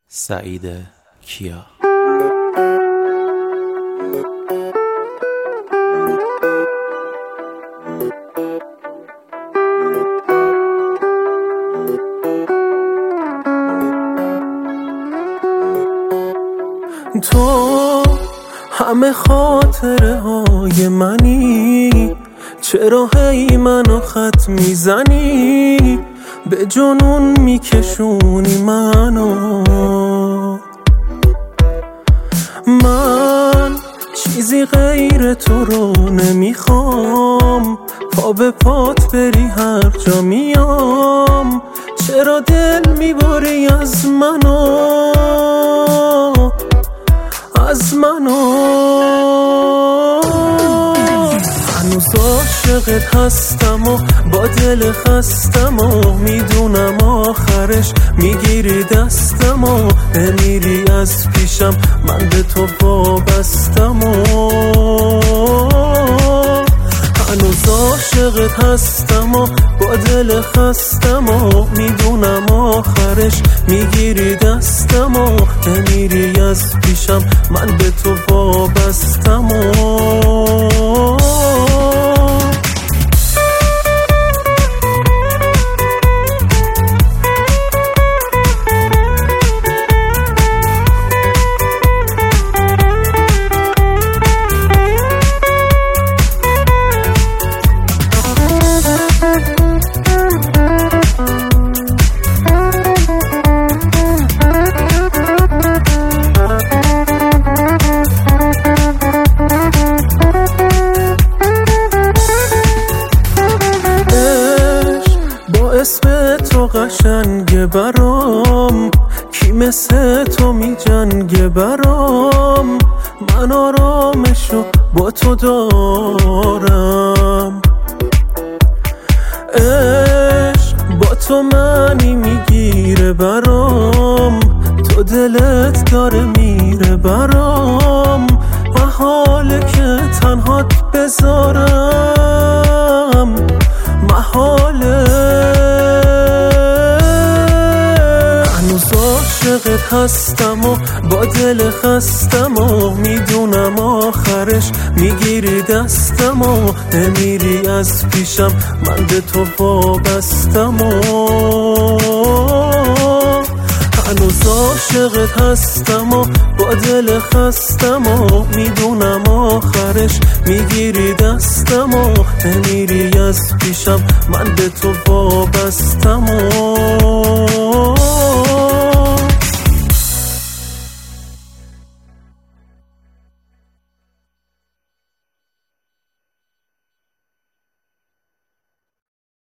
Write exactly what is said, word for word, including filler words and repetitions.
سعید کیا. تو همه خاطره های منی، چرا هی منو خط میزنی؟ به جنون میکشونی منو. من چیزی غیر تو رو نمیخوام، پا به پات بری هر جا میام. چرا دل میبری از منو، از منو؟ هنوز عاشقت هستم و با دل خستم و میدونم آخرش میگیری دستم و نمیری از پیشم، من به تو وابستم و هنوز عاشقت هستم و با دل خستم و میدونم آخرش میگیری دستم و نمیری از پیشم، من به تو وابستم و اسم تو قشنگه برام، کی مثل تو می جنگه برام. من آرامشو با تو دارم، عشق با تو معنی میگیره برام. تو دلت داره میره برام، محاله که تنهات بذارم، محاله. عاشقت هستم و با دل خستم و میدونم آخرش میگیری دستم و نمیری از پیشم، من به تو وابستم و هنوز عاشقت هستم و با دل خستم و میدونم آخرش میگیری دستم و نمیری از پیشم، من به تو وابستم و